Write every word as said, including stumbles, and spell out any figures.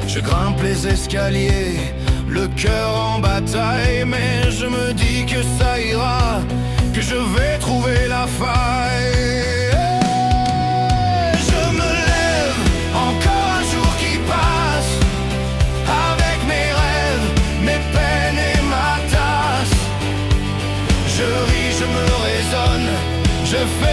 Je grimpe les escaliers, le cœur en bataille, mais je me dis que ça ira, que je vais trouver la faille. Je me lève, encore un jour qui passe, avec mes rêves, mes peines et ma tasse. Je ris, je me raisonne, je fais